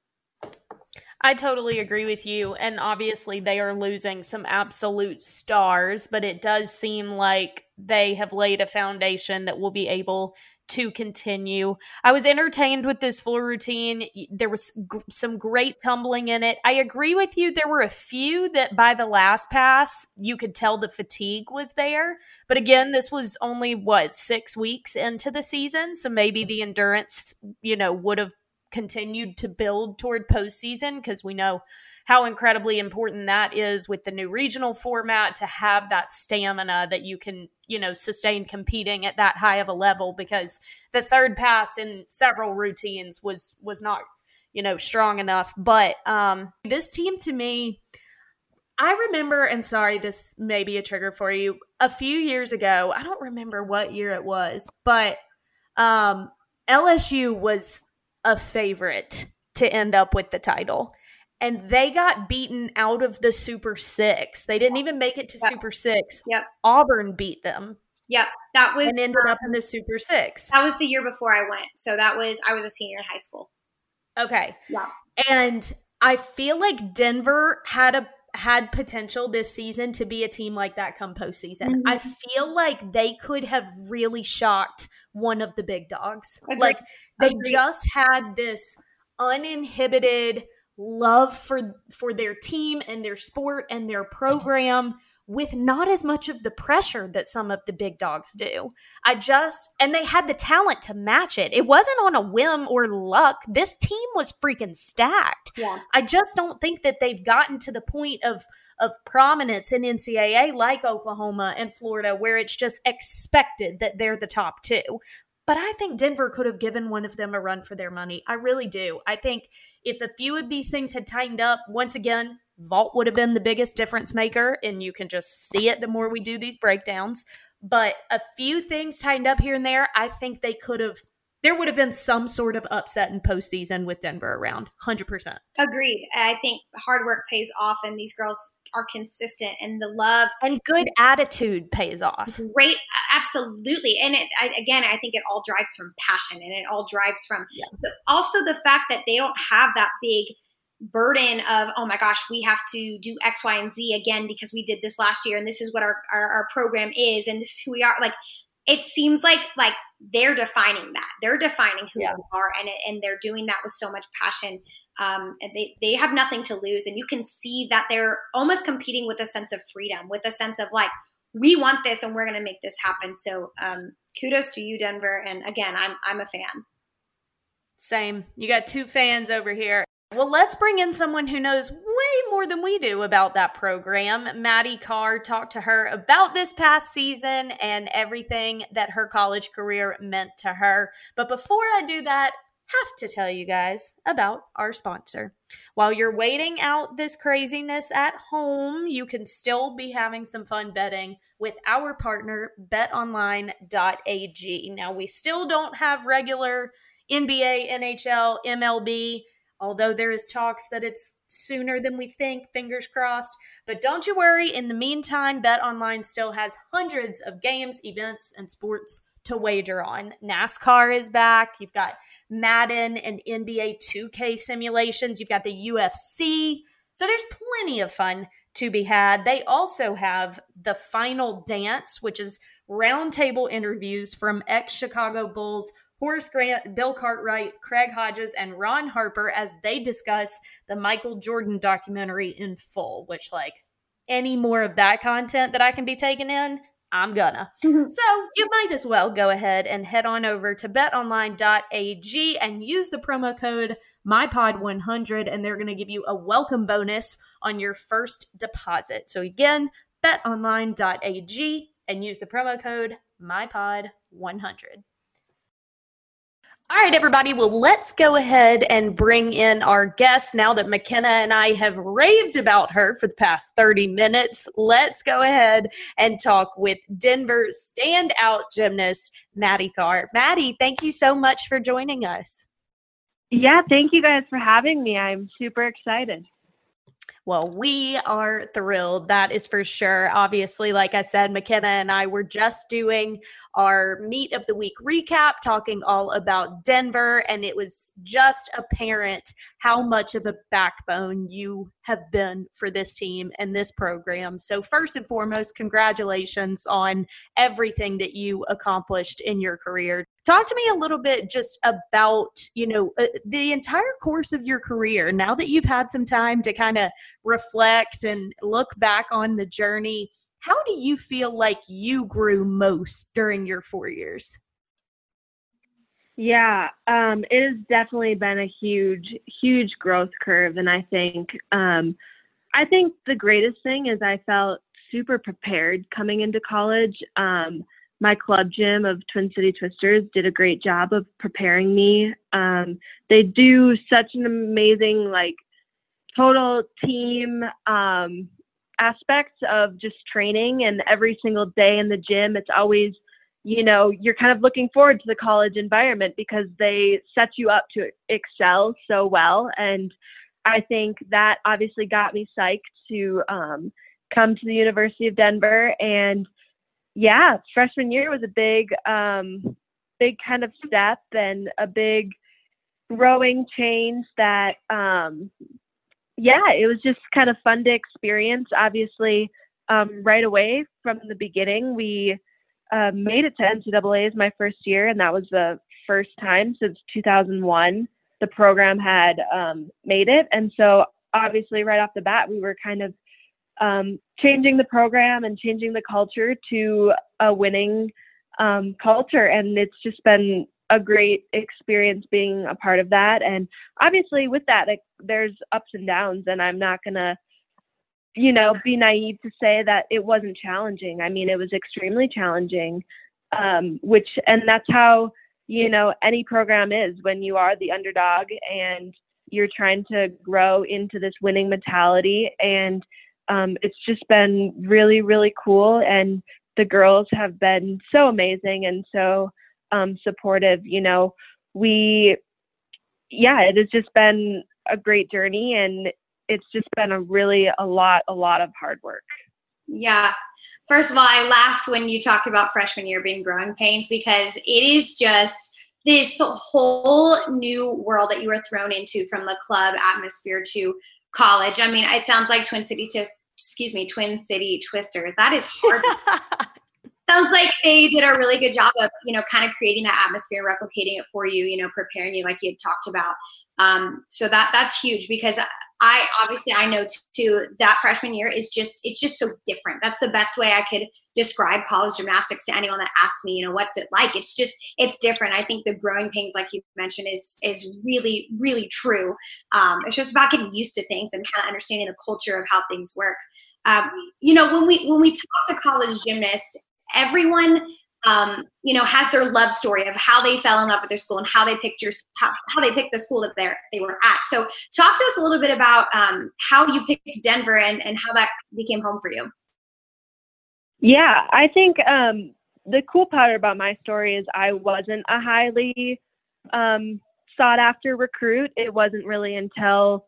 I totally agree with you. And obviously they are losing some absolute stars, but it does seem like they have laid a foundation that will be able to continue. I was entertained with this floor routine. There was g- some great tumbling in it. I agree with you. There were a few that by the last pass, you could tell the fatigue was there. But again, this was only, what, six weeks into the season. So maybe the endurance, you know, would have continued to build toward postseason because we know how incredibly important that is with the new regional format to have that stamina that you can, you know, sustain competing at that high of a level because the third pass in several routines was, was not, you know, strong enough. But um, this team to me, I remember, and sorry, this may be a trigger for you, a few years ago, I don't remember what year it was, but um, L S U was a favorite to end up with the title. And they got beaten out of the Super Six. They didn't even make it to yep. Super Six. Yep. Auburn beat them. Yep. That was and ended um, up in the Super Six. That was the year before I went. So that was I was a senior in high school. Okay. Yeah. And I feel like Denver had a had potential this season to be a team like that come postseason. Mm-hmm. I feel like they could have really shocked one of the big dogs. Agreed. Like they Agreed. just had this uninhibited love for for their team and their sport and their program with not as much of the pressure that some of the big dogs do. I just, and they had the talent to match it. It wasn't on a whim or luck. This team was freaking stacked. Yeah. I just don't think that they've gotten to the point of of prominence in N C double A like Oklahoma and Florida where it's just expected that they're the top two. But I think Denver could have given one of them a run for their money. I really do. I think if a few of these things had tightened up, once again, vault would have been the biggest difference maker, and you can just see it the more we do these breakdowns. But a few things tightened up here and there, I think they could have – there would have been some sort of upset in postseason with Denver around, one hundred percent. Agreed. I think hard work pays off, and these girls are consistent, and the love and good attitude pays off. Great, absolutely. And it, I, again, I think it all drives from passion, and it all drives from yeah. the, also the fact that they don't have that big burden of, oh my gosh, we have to do X, Y, and Z again because we did this last year, and this is what our our, our program is, and this is who we are. Like, it seems like like they're defining that. They're defining who yeah. they are, and and they're doing that with so much passion. Um, and they, they have nothing to lose. And you can see that they're almost competing with a sense of freedom, with a sense of like, we want this and we're going to make this happen. So um, kudos to you, Denver. And again, I'm I'm a fan. Same. You got two fans over here. Well, let's bring in someone who knows way more than we do about that program. Maddie Carr, talked to her about this past season and everything that her college career meant to her. But before I do that, have to tell you guys about our sponsor. While you're waiting out this craziness at home, you can still be having some fun betting with our partner, bet online dot a g. Now, we still don't have regular N B A, N H L, M L B, although there is talks that it's sooner than we think, fingers crossed. But don't you worry, in the meantime, BetOnline still has hundreds of games, events, and sports to wager on. NASCAR is back. You've got Madden and N B A two K simulations. You've got the U F C. So there's plenty of fun to be had. They also have The Final Dance, which is roundtable interviews from ex-Chicago Bulls Horace Grant, Bill Cartwright, Craig Hodges, and Ron Harper as they discuss the Michael Jordan documentary in full, which, like, any more of that content that I can be taken in, I'm gonna. Mm-hmm. So you might as well go ahead and head on over to bet online dot a g and use the promo code my pod one hundred, and they're going to give you a welcome bonus on your first deposit. So again, bet online dot a g and use the promo code my pod one hundred. All right, everybody. Well, let's go ahead and bring in our guest now that McKenna and I have raved about her for the past thirty minutes. Let's go ahead and talk with Denver standout gymnast, Maddie Carr. Maddie, thank you so much for joining us. Yeah, thank you guys for having me. I'm super excited. Well, we are thrilled. That is for sure. Obviously, like I said, McKenna and I were just doing our Meet of the Week recap, talking all about Denver, and it was just apparent how much of a backbone you have been for this team and this program. So first and foremost, congratulations on everything that you accomplished in your career. Talk to me a little bit just about, you know, uh, the entire course of your career. Now that you've had some time to kind of reflect and look back on the journey, how do you feel like you grew most during your four years? Yeah, um, it has definitely been a huge, huge growth curve. And I think, um, I think the greatest thing is I felt super prepared coming into college. Um, my club gym of Twin City Twisters did a great job of preparing me. Um, they do such an amazing, like, total team um, aspects of just training, and every single day in the gym, it's always, you know, you're kind of looking forward to the college environment because they set you up to excel so well. And I think that obviously got me psyched to um, come to the University of Denver. And yeah, freshman year was a big, um, big kind of step and a big growing change that, um, yeah, it was just kind of fun to experience. Obviously, um, right away from the beginning, we uh, made it to N C double A's my first year, and that was the first time since two thousand one the program had um, made it. And so obviously right off the bat, we were kind of um, changing the program and changing the culture to a winning um, culture. And it's just been a great experience being a part of that. And obviously with that, like, there's ups and downs, and I'm not going to, you know, be naive to say that it wasn't challenging. I mean, it was extremely challenging, um, which, and that's how, you know, any program is when you are the underdog and you're trying to grow into this winning mentality. And um, it's just been really, really cool. And the girls have been so amazing and so um, supportive. You know, we, yeah, it has just been a great journey, and it's just been a really, a lot, a lot of hard work. Yeah. First of all, I laughed when you talked about freshman year being growing pains, because it is just this whole new world that you were thrown into, from the club atmosphere to college. I mean, it sounds like Twin City, just excuse me, Twin City Twisters. That is hard. Sounds like they did a really good job of, you know, kind of creating that atmosphere, replicating it for you, you know, preparing you like you had talked about. Um, so that that's huge, because I obviously I know too that freshman year is just it's just so different. That's the best way I could describe college gymnastics to anyone that asks me, you know, what's it like? It's just it's different. I think the growing pains, like you mentioned, is is really really true. Um, it's just about getting used to things and kind of understanding the culture of how things work. Um, you know, when we when we talk to college gymnasts, everyone um, you know, has their love story of how they fell in love with their school and how they picked your how, how they picked the school that they they were at. So talk to us a little bit about um, how you picked Denver and, and how that became home for you. Yeah, I think um, the cool part about my story is I wasn't a highly um, sought after recruit. It wasn't really until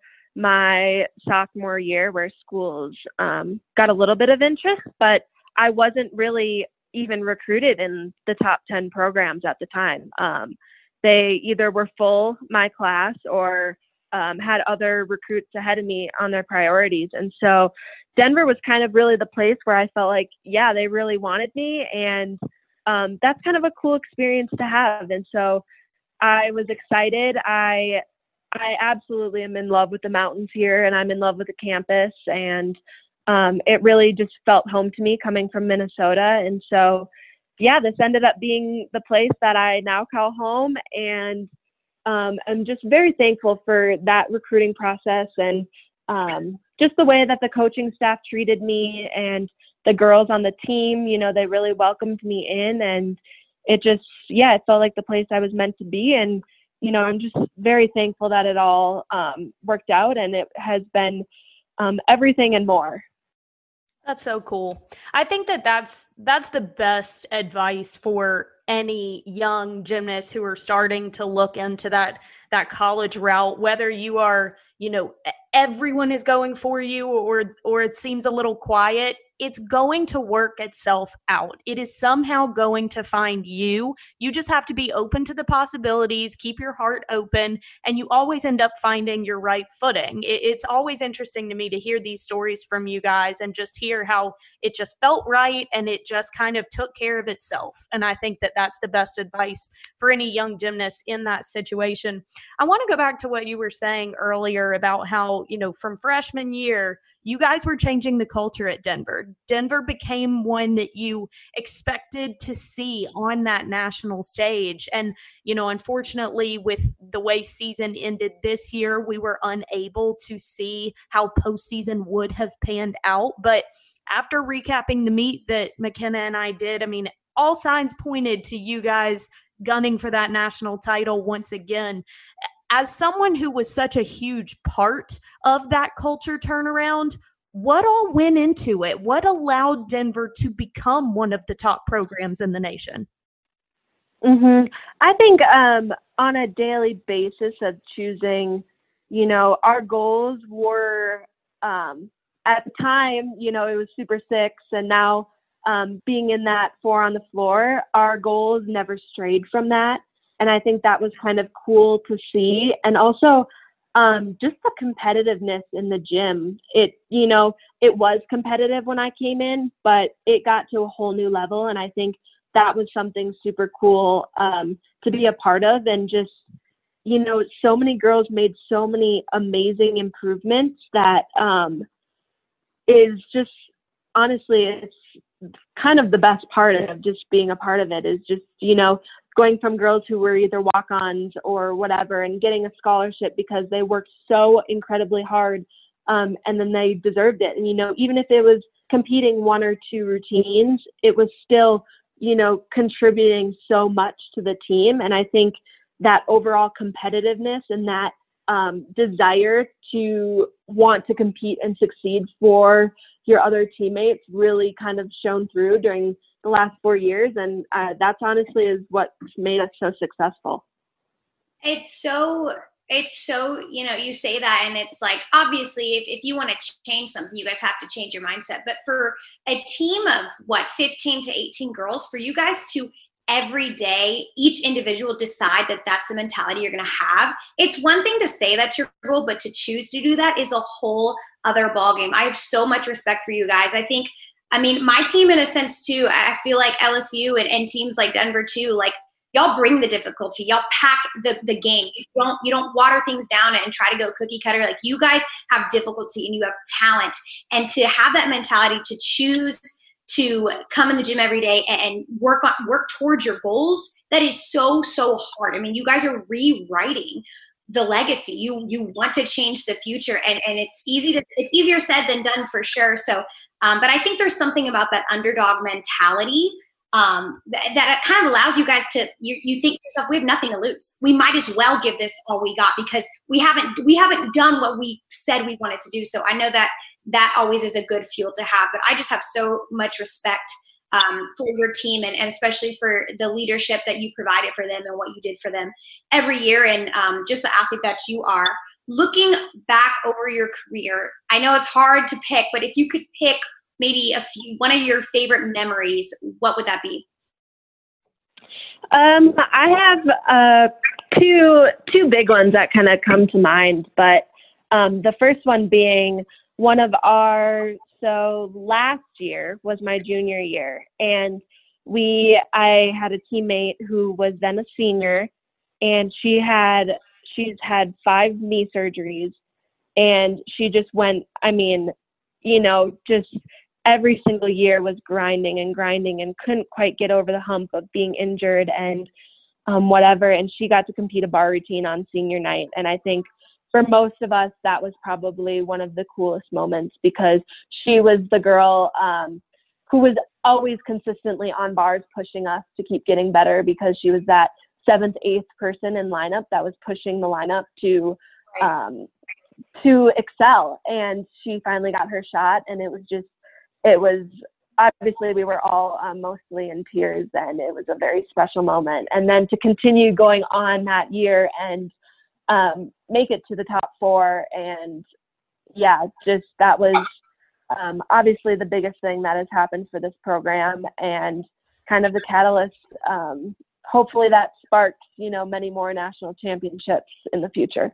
my sophomore year where schools um, got a little bit of interest, but I wasn't really even recruited in the top ten programs at the time. Um, they either were full, my class, or um, had other recruits ahead of me on their priorities. And so Denver was kind of really the place where I felt like, yeah, they really wanted me. And um, that's kind of a cool experience to have. And so I was excited. I I absolutely am in love with the mountains here, and I'm in love with the campus. And Um, it really just felt home to me coming from Minnesota. And so, yeah, this ended up being the place that I now call home. And um, I'm just very thankful for that recruiting process and um, just the way that the coaching staff treated me and the girls on the team. You know, they really welcomed me in, and it just, yeah, it felt like the place I was meant to be. And, you know, I'm just very thankful that it all um, worked out, and it has been um, everything and more. That's so cool. I think that that's that's the best advice for any young gymnasts who are starting to look into that that college route, whether you are, you know, everyone is going for you or or it seems a little quiet. It's going to work itself out. It is somehow going to find you. You just have to be open to the possibilities, keep your heart open, and you always end up finding your right footing. It, it's always interesting to me to hear these stories from you guys and just hear how it just felt right and it just kind of took care of itself. And I think that that's the best advice for any young gymnast in that situation. I want to go back to what you were saying earlier about how, you know, from freshman year, you guys were changing the culture at Denver. Denver became one that you expected to see on that national stage. And, you know, unfortunately, with the way season ended this year, we were unable to see how postseason would have panned out. But after recapping the meet that McKenna and I did, I mean, all signs pointed to you guys gunning for that national title once again. As someone who was such a huge part of that culture turnaround, what all went into it? What allowed Denver to become one of the top programs in the nation? Mm-hmm. I think um, on a daily basis of choosing, you know, our goals were um, at the time, you know, it was Super Six, and now um, being in that four on the floor, our goals never strayed from that. And I think that was kind of cool to see. And also um, just the competitiveness in the gym. It, you know, it was competitive when I came in, but it got to a whole new level. And I think that was something super cool um, to be a part of. And just, you know, so many girls made so many amazing improvements that um, is just, honestly, it's kind of the best part of just being a part of it is just, you know, going from girls who were either walk-ons or whatever and getting a scholarship because they worked so incredibly hard um, and then they deserved it. And, you know, even if it was competing one or two routines, it was still, you know, contributing so much to the team. And I think that overall competitiveness and that um, desire to want to compete and succeed for your other teammates really kind of shone through during the last four years. And uh, that's honestly is what's made us so successful. It's so, it's so, you know, you say that and it's like, obviously if, if you want to change something, you guys have to change your mindset. But for a team of what, fifteen to eighteen girls, for you guys to every day, each individual decide that that's the mentality you're going to have. It's one thing to say that's your goal, but to choose to do that is a whole other ballgame. I have so much respect for you guys. I think I mean, my team in a sense too, I feel like L S U and, and teams like Denver too, like y'all bring the difficulty, y'all pack the, the game. You don't, you don't water things down and try to go cookie cutter. Like you guys have difficulty and you have talent, and to have that mentality to choose to come in the gym every day and work on, work towards your goals. That is so, so hard. I mean, you guys are rewriting the legacy. You, you want to change the future, and, and it's easy to, it's easier said than done for sure. So, um, but I think there's something about that underdog mentality um, that, that kind of allows you guys to, you, you think to yourself, we have nothing to lose. We might as well give this all we got because we haven't, we haven't done what we said we wanted to do. So I know that that always is a good fuel to have, but I just have so much respect um, for your team and, and especially for the leadership that you provided for them and what you did for them every year. And um, just the athlete that you are. Looking back over your career, I know it's hard to pick, but if you could pick maybe a few, one of your favorite memories, what would that be? Um, I have uh, two two big ones that kind of come to mind, but um, the first one being one of our, so last year was my junior year, and we, I had a teammate who was then a senior, and she had, she's had five knee surgeries, and she just went, I mean, you know, just every single year was grinding and grinding and couldn't quite get over the hump of being injured and um, whatever. And she got to compete a bar routine on senior night. And I think for most of us, that was probably one of the coolest moments because she was the girl um, who was always consistently on bars pushing us to keep getting better because she was that seventh, eighth person in lineup that was pushing the lineup to um, to excel. And she finally got her shot, and it was just, it was, obviously we were all um, mostly in tears, and it was a very special moment. And then to continue going on that year and um, make it to the top four. And yeah, just that was um, obviously the biggest thing that has happened for this program and kind of the catalyst. Um, hopefully that sparks, you know, many more national championships in the future.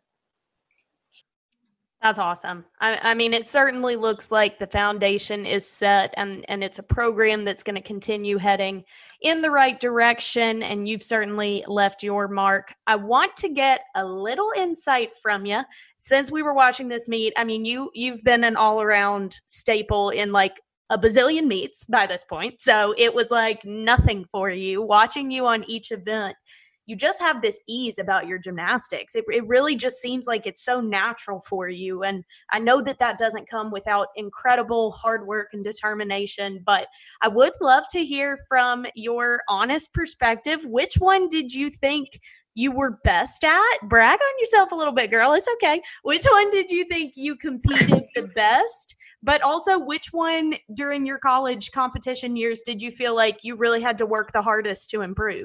That's awesome. I, I mean, it certainly looks like the foundation is set, and, and it's a program that's going to continue heading in the right direction, and you've certainly left your mark. I want to get a little insight from you. Since we were watching this meet, I mean, you, you've been an all-around staple in like a bazillion meets by this point, so it was like nothing for you. Watching you on each event, you just have this ease about your gymnastics. It, it really just seems like it's so natural for you. And I know that that doesn't come without incredible hard work and determination, but I would love to hear from your honest perspective. Which one did you think you were best at? Brag on yourself a little bit, girl. It's okay. Which one did you think you competed the best? But also, which one during your college competition years did you feel like you really had to work the hardest to improve?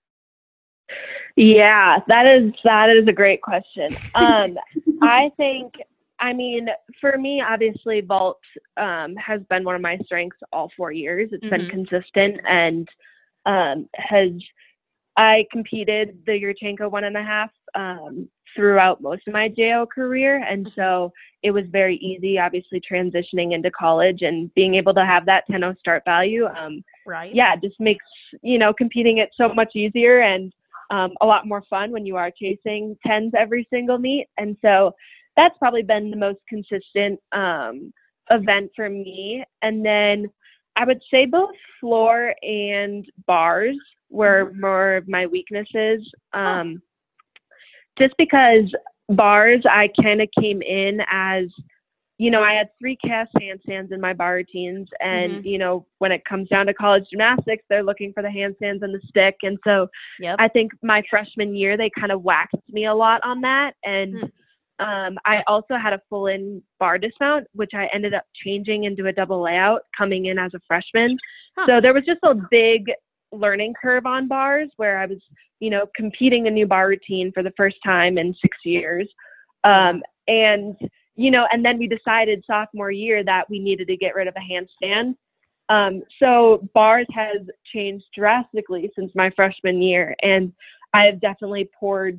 Yeah, that is that is a great question. Um, I think, I mean, for me, obviously, vault um, has been one of my strengths all four years. It's mm-hmm. been consistent and um, has. I competed the Yurchenko one and a half um, throughout most of my J O career, and so it was very easy. Obviously, transitioning into college and being able to have that ten oh start value, um, right? Yeah, just makes you know competing it so much easier and. Um, a lot more fun when you are chasing tens every single meet. And so that's probably been the most consistent um, event for me. And then I would say both floor and bars were more of my weaknesses. Um, just because bars, I kind of came in as, you know, I had three cast handstands in my bar routines. And, mm-hmm. you know, when it comes down to college gymnastics, they're looking for the handstands and the stick. And so yep. I think my freshman year, they kind of waxed me a lot on that. And mm. um, I also had a full in bar dismount, which I ended up changing into a double layout coming in as a freshman. Huh. So there was just a big learning curve on bars where I was, you know, competing a new bar routine for the first time in six years. Um, and You know, and then we decided sophomore year that we needed to get rid of a handstand. Um, so bars has changed drastically since my freshman year. And I have definitely poured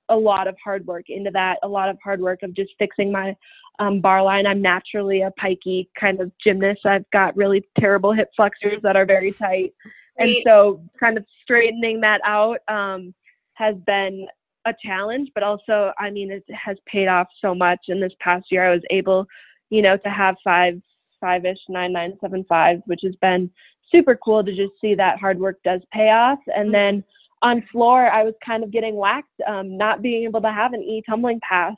a lot of hard work into that, a lot of hard work of just fixing my um, bar line. I'm naturally a pikey kind of gymnast. I've got really terrible hip flexors that are very tight. And so kind of straightening that out um, has been a challenge, but also, I mean, it has paid off so much. In this past year, I was able, you know, to have five, five-ish, nine, nine, seven, fives, which has been super cool to just see that hard work does pay off. And then on floor, I was kind of getting whacked, um, not being able to have an e-tumbling pass.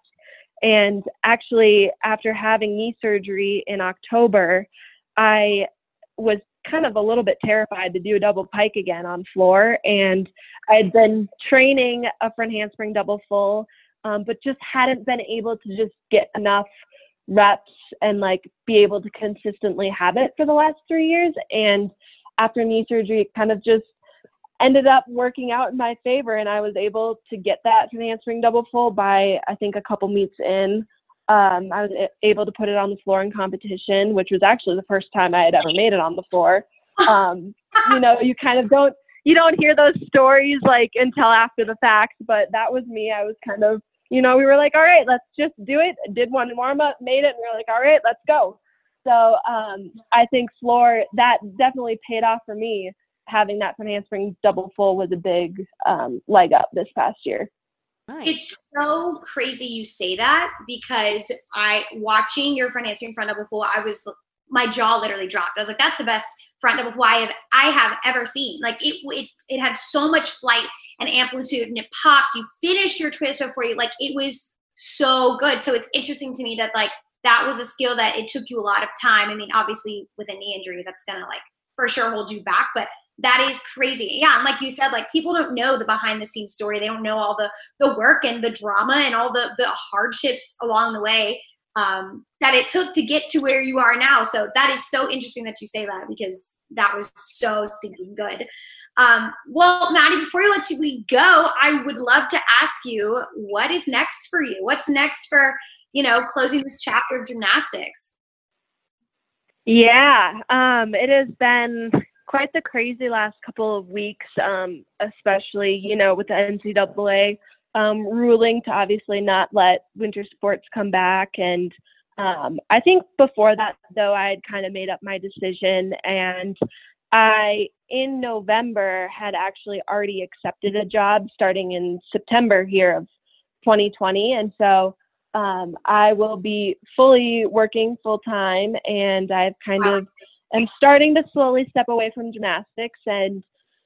And actually, after having knee surgery in October, I was kind of a little bit terrified to do a double pike again on floor. And I had been training a front handspring double full, um, but just hadn't been able to just get enough reps and like be able to consistently have it for the last three years. And after knee surgery, it kind of just ended up working out in my favor. And I was able to get that front handspring double full by, I think, a couple meets in. Um, I was able to put it on the floor in competition, which was actually the first time I had ever made it on the floor. Um, you know, you kind of don't, you don't hear those stories like until after the fact, but that was me. I was kind of, you know, we were like, all right, let's just do it. Did one warm up, made it, and we were like, all right, let's go. So um, I think floor, that definitely paid off for me. Having that front handspring double full was a big um, leg up this past year. Nice. It's so crazy you say that, because I watching your front handspring front double full, I was my jaw literally dropped. I was like, that's the best front double full I have I have ever seen. Like it it it had so much flight and amplitude, and it popped. You finished your twist before you, like, it was so good. So it's interesting to me that like that was a skill that it took you a lot of time. I mean, obviously with a knee injury, that's gonna like for sure hold you back, but that is crazy. Yeah. And like you said, like people don't know the behind the scenes story. They don't know all the, the work and the drama and all the, the hardships along the way um, that it took to get to where you are now. So that is so interesting that you say that, because that was so stinking good. Um, well, Maddie, before we let you we go, I would love to ask you, what is next for you? What's next for, you know, closing this chapter of gymnastics? Yeah, um, it has been quite the crazy last couple of weeks, um, especially, you know, with the N C double A um, ruling to obviously not let winter sports come back. And um, I think before that, though, I had kind of made up my decision. And I, in November, had actually already accepted a job starting in September here of twenty twenty. And so um, I will be fully working full time, and I've kind wow. of I'm starting to slowly step away from gymnastics, and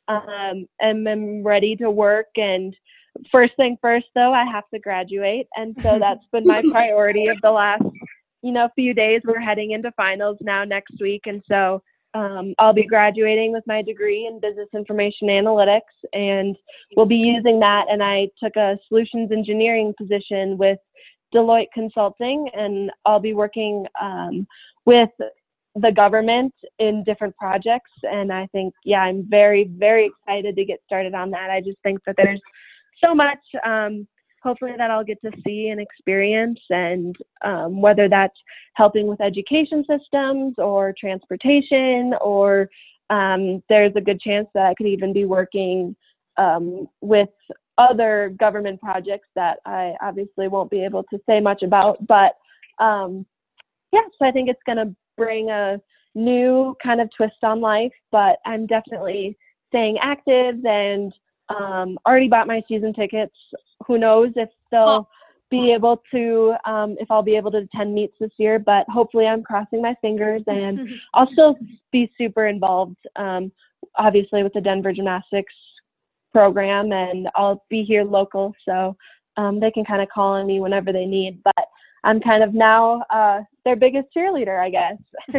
um, and I'm ready to work. And first thing first, though, I have to graduate. And so that's been my priority of the last, you know, few days. We're heading into finals now next week. And so um, I'll be graduating with my degree in business information analytics, and we'll be using that. And I took a solutions engineering position with Deloitte Consulting, and I'll be working um, with the government in different projects. And I think, yeah, I'm very, very excited to get started on that. I just think that there's so much, um, hopefully that I'll get to see and experience, and um, whether that's helping with education systems or transportation, or um, there's a good chance that I could even be working um, with other government projects that I obviously won't be able to say much about. But um, yeah, so I think it's going to bring a new kind of twist on life, but I'm definitely staying active, and um, already bought my season tickets. Who knows if they'll be able to, um, if I'll be able to attend meets this year, but hopefully I'm crossing my fingers, and I'll still be super involved, um, obviously with the Denver Gymnastics program, and I'll be here local, so um, they can kind of call on me whenever they need. But I'm kind of now uh, their biggest cheerleader, I guess.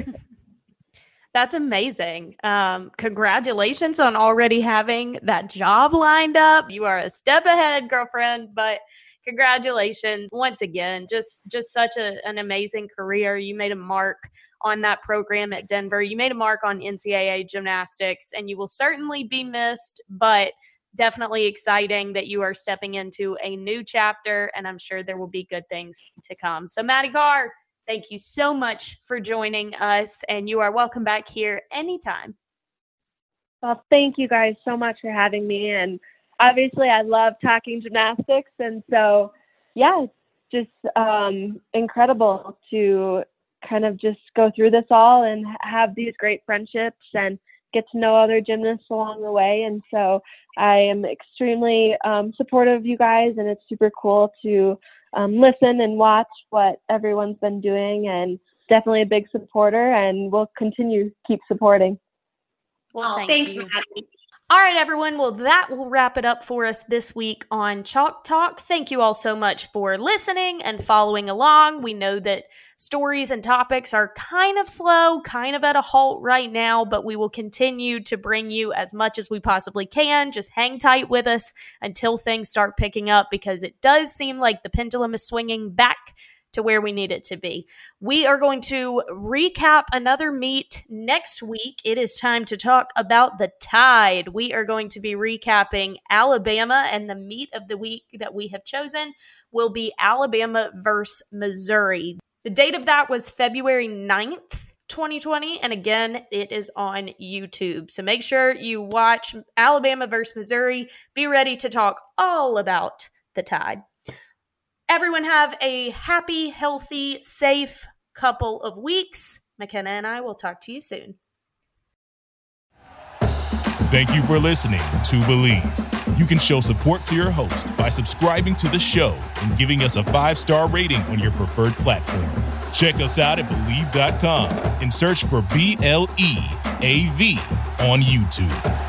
That's amazing. Um, congratulations on already having that job lined up. You are a step ahead, girlfriend, but congratulations once again. Just just such a, an amazing career. You made a mark on that program at Denver. You made a mark on N C double A gymnastics, and you will certainly be missed, but definitely exciting that you are stepping into a new chapter, and I'm sure there will be good things to come. So Maddie Carr, thank you so much for joining us, and you are welcome back here anytime. Well, thank you guys so much for having me, and obviously I love talking gymnastics. And so, yeah, it's just um, incredible to kind of just go through this all and have these great friendships and get to know other gymnasts along the way. And so I am extremely um, supportive of you guys, and it's super cool to um, listen and watch what everyone's been doing, and definitely a big supporter, and we'll continue to keep supporting. Well, oh, thank thanks, you. Maddie. All right, everyone. Well, that will wrap it up for us this week on Chalk Talk. Thank you all so much for listening and following along. We know that stories and topics are kind of slow, kind of at a halt right now, but we will continue to bring you as much as we possibly can. Just hang tight with us until things start picking up, because it does seem like the pendulum is swinging back to where we need it to be. We are going to recap another meet next week. It is time to talk about the Tide. We are going to be recapping Alabama, and the meet of the week that we have chosen will be Alabama versus Missouri. The date of that was February ninth, twenty twenty, and again, it is on YouTube. So make sure you watch Alabama versus Missouri. Be ready to talk all about the Tide. Everyone have a happy, healthy, safe couple of weeks. McKenna and I will talk to you soon. Thank you for listening to Believe. You can show support to your host by subscribing to the show and giving us a five-star rating on your preferred platform. Check us out at Believe dot com and search for B L E A V on YouTube.